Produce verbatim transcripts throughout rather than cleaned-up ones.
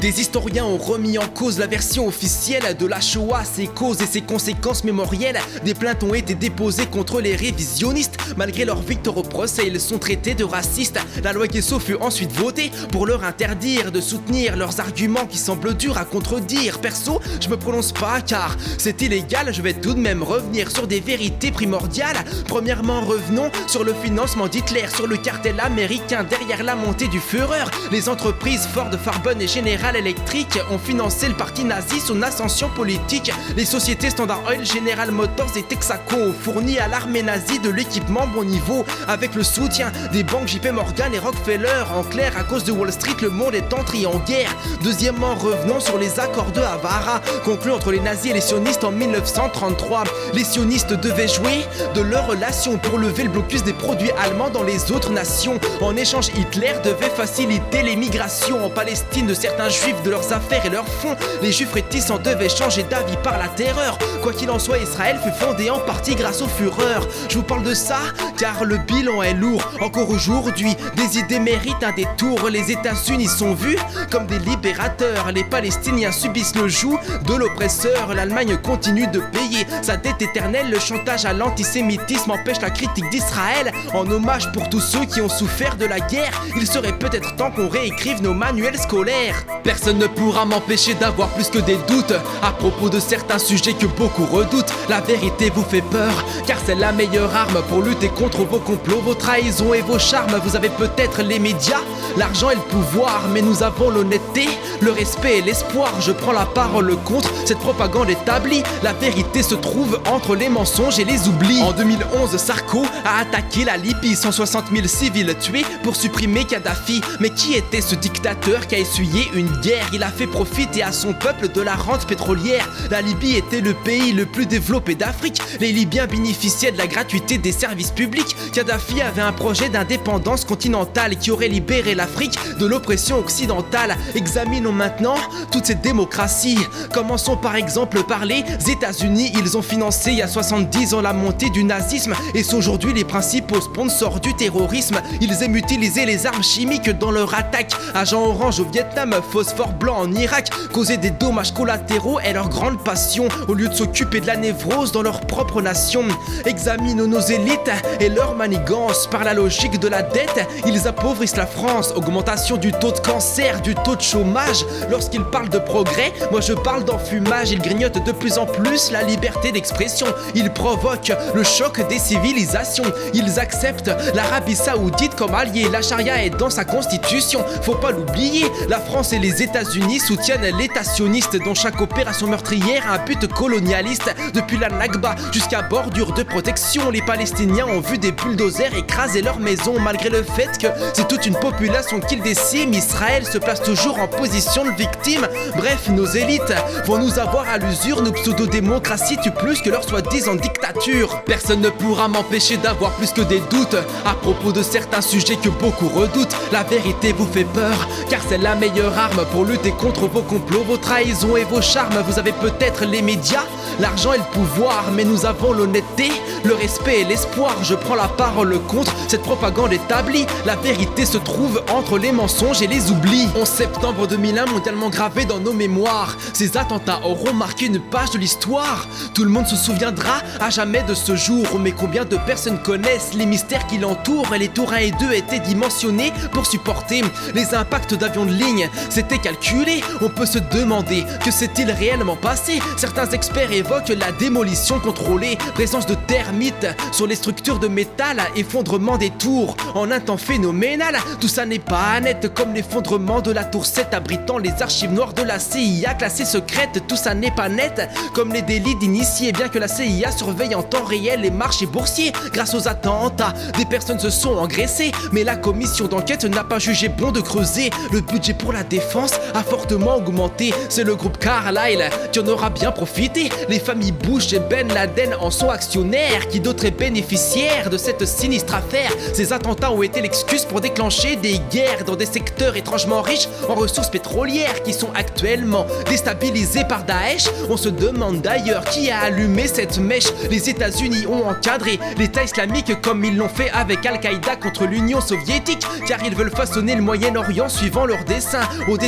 Des historiens ont remis en cause la version officielle de la Shoah, ses causes et ses conséquences mémorielles. Des plaintes ont été déposées contre les révisionnistes. Malgré leur victoire au procès, ils sont traités de racistes. La loi Guesso fut ensuite votée pour leur interdire de soutenir leurs arguments qui semblent durs à contredire. Perso, je me prononce pas car c'est illégal. Je vais tout de même revenir sur des vérités primordiales. Premièrement, revenons sur le financement d'Hitler, sur le cartel américain derrière la montée du Führer. Les entreprises Ford, Farben et General Electric ont financé le parti nazi, son ascension politique. Les sociétés Standard Oil, General Motors et Texaco ont fourni à l'armée nazie de l'équipement bon niveau avec le soutien des banques J P Morgan et Rockefeller. En clair, à cause de Wall Street, le monde est entré en guerre. Deuxièmement, revenons sur les accords de Havara conclus entre les nazis et les sionistes en mille neuf cent trente-trois. Les sionistes devaient jouer de leur relation pour lever le blocus des produits allemands dans les autres nations. En échange, Hitler devait faciliter l'émigration en Palestine de certains juifs, de leurs affaires et leurs fonds. Les juifs réticents devaient changer d'avis par la terreur. Quoi qu'il en soit, Israël fut fondé en partie grâce au Führer. Je vous parle de ça car le bilan est lourd. Encore aujourd'hui, des idées méritent un détour. Les États-Unis sont vus comme des libérateurs. Les Palestiniens subissent le joug de l'oppresseur. L'Allemagne continue de payer sa dette éternelle. Le chantage à l'antisémitisme empêche la critique d'Israël. En hommage pour tous ceux qui ont souffert de la guerre, il serait peut-être temps qu'on réécrive nos manuels scolaires. Personne ne pourra m'empêcher d'avoir plus que des doutes à propos de certains sujets que beaucoup redoutent. La vérité vous fait peur, car c'est la meilleure arme pour lutter contre vos complots, vos trahisons et vos charmes. Vous avez peut-être les médias, l'argent et le pouvoir, mais nous avons l'honnêteté, le respect et l'espoir. Je prends la parole contre cette propagande établie. La vérité se trouve entre les mensonges et les oublis. En deux mille onze, Sarko a attaqué la Libye, cent soixante mille civils tués pour supprimer Kadhafi. Mais qui était ce dictateur qui a essuyé une guerre? Il a fait profiter à son peuple de la rente pétrolière. La Libye était le pays le plus développé d'Afrique. Les Libyens bénéficiaient de la gratuité des services publics. Kadhafi avait un projet d'indépendance continentale qui aurait libéré l'Afrique de l'oppression occidentale. Examinons maintenant toutes ces démocraties. Commençons par exemple par les États-Unis. Ils ont financé il y a soixante-dix ans la montée du nazisme et sont aujourd'hui les principaux sponsors du terrorisme. Ils aiment utiliser les armes chimiques dans leur attaque. Agent orange au Vietnam, phosphore blanc en Irak. Causer des dommages collatéraux est leur grande passion, au lieu de s'occuper de la névrose dans leur propre nation. Examinons nos élites et leur manigance. Par la logique de la dette, ils appauvrissent la France. Augmentation du taux de cancer, du taux de chômage. Lorsqu'ils parlent de progrès, moi je parle d'enfumage. Ils grignotent de plus en plus la liberté d'expression. Ils provoquent le choc des civilisations. Ils acceptent l'Arabie Saoudite comme allié. La charia est dans sa constitution, faut pas l'oublier. La France et les États-Unis soutiennent l'État sioniste dont chaque opération meurtrière a un but colonialiste. Depuis la Nakba jusqu'à bordure de protection, les Palestiniens ont vu des bulldozers écraser leurs maisons. Malgré le fait que c'est toute une population qu'ils déciment, Israël se place toujours en position de victime. Bref, nos élites vont nous avoir à l'usure. Nos pseudo-démocraties tuent plus que leur soi-disant dictature. Personne ne pourra m'empêcher d'avoir plus que des doutes à propos de certains sujets que beaucoup redoutent. La vérité vous fait peur, car c'est la meilleure arme pour lutter contre vos complots, vos trahisons et vos charmes. Vous avez peut-être les médias, l'argent et le pouvoir, mais nous avons l'honnêteté, le respect et l'espoir. Je prends la parole contre cette propagande établie. La vérité se trouve entre les mensonges et les oublis. onze septembre deux mille un, mondialement gravé dans nos mémoires. Ces attentats auront marqué une page de l'histoire. Tout le monde se souviendra à jamais de ce jour. Mais combien de personnes connaissent les mystères qui l'entourent? Les tours un et deux étaient dimensionnés pour supporter les impacts d'avions de ligne. C'était calculé. On peut se demander que s'est-il réellement passé? Certains experts évoquent la démolition contrôlée, présence de termites sur les structures de métal, effondrement des tours en un temps phénoménal. Tout ça n'est pas net, comme l'effondrement de la tour sept abritant les archives noires de la C I A classées secrètes. Tout ça n'est pas net, comme les délits d'initiés, bien que la C I A surveille en temps réel les marchés boursiers. Grâce aux attentats, des personnes se sont engraissées, mais la commission d'enquête n'a pas jugé bon de creuser. Le budget pour la défense a fortement augmenté. C'est le groupe Carlyle qui en aura bien profité. Les familles Bush et Ben Laden en sont actionnaires. Qui d'autre est bénéficiaire de cette sinistre affaire? Ces attentats ont été l'excuse pour déclencher des guerres dans des secteurs étrangement riches en ressources pétrolières qui sont actuellement déstabilisés par Daesh. On se demande d'ailleurs qui a allumé cette mèche. Les États-Unis ont encadré l'État islamique comme ils l'ont fait avec Al-Qaïda contre l'Union soviétique, car ils veulent façonner le Moyen-Orient suivant leurs desseins au détriment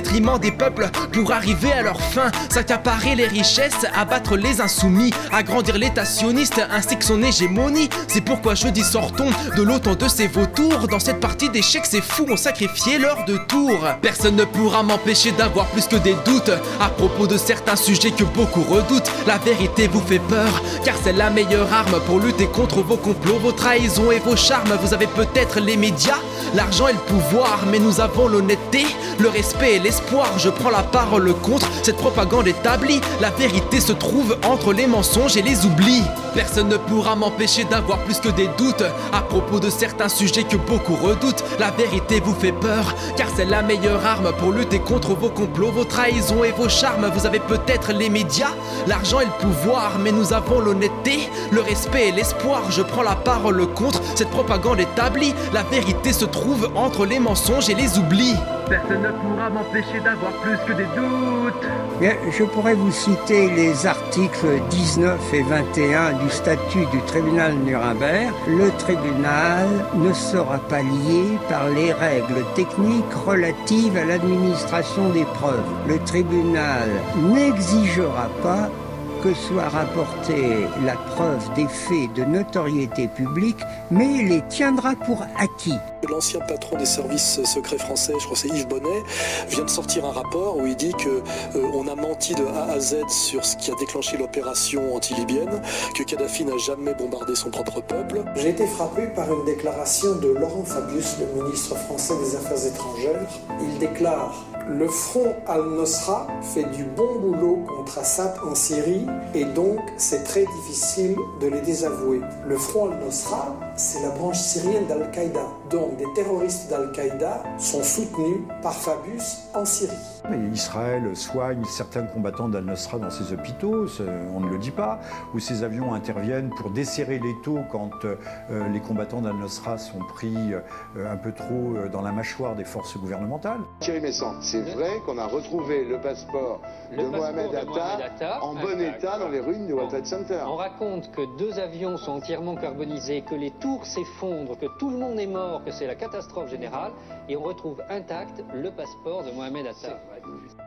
détriment des peuples pour arriver à leur fin, s'accaparer les richesses, abattre les insoumis, agrandir l'état sioniste ainsi que son hégémonie. C'est pourquoi je dis sortons de l'autant de ces vautours. Dans cette partie d'échecs, ces fous ont sacrifié leur deux tours. Personne ne pourra m'empêcher d'avoir plus que des doutes à propos de certains sujets que beaucoup redoutent. La vérité vous fait peur, car c'est la meilleure arme pour lutter contre vos complots, vos trahisons et vos charmes. Vous avez peut-être les médias, l'argent et le pouvoir, mais nous avons l'honnêteté, le respect et l'espoir. Je prends la parole contre cette propagande établie. La vérité se trouve entre les mensonges et les oublis. Personne ne pourra m'empêcher d'avoir plus que des doutes à propos de certains sujets que beaucoup redoutent. La vérité vous fait peur, car c'est la meilleure arme pour lutter contre vos complots, vos trahisons et vos charmes. Vous avez peut-être les médias, l'argent et le pouvoir, mais nous avons l'honnêteté, le respect et l'espoir. Je prends la parole contre cette propagande établie. La vérité se trouve entre les mensonges et les oublis. Personne ne pourra m'empêcher d'avoir plus que des doutes. Bien, je pourrais vous citer les articles dix-neuf et vingt et un du statut du tribunal Nuremberg. Le tribunal ne sera pas lié par les règles techniques relatives à l'administration des preuves. Le tribunal n'exigera pas que soit rapportée la preuve des faits de notoriété publique, mais les tiendra pour acquis. L'ancien patron des services secrets français, je crois que c'est Yves Bonnet, vient de sortir un rapport où il dit que euh, on a menti de A à Z sur ce qui a déclenché l'opération anti-libyenne, que Kadhafi n'a jamais bombardé son propre peuple. J'ai été frappé par une déclaration de Laurent Fabius, le ministre français des Affaires étrangères. Il déclare: le front Al-Nosra fait du bon boulot contre Assad en Syrie et donc c'est très difficile de les désavouer. Le front Al-Nosra, c'est la branche syrienne d'Al-Qaïda. Donc des terroristes d'Al-Qaïda sont soutenus par Fabius en Syrie. Israël soigne certains combattants d'Al-Nosra dans ses hôpitaux, on ne le dit pas, ou ses avions interviennent pour desserrer les taux quand euh, les combattants d'Al-Nosra sont pris euh, un peu trop dans la mâchoire des forces gouvernementales. Thierry Messant, c'est vrai qu'on a retrouvé le passeport de, le Mohamed, passeport de Atta, Mohamed Atta en bon état dans les ruines du World Trade Center. On raconte que deux avions sont entièrement carbonisés, que les tours s'effondrent, que tout le monde est mort, que c'est la catastrophe générale, et on retrouve intact le passeport de Mohamed Atta.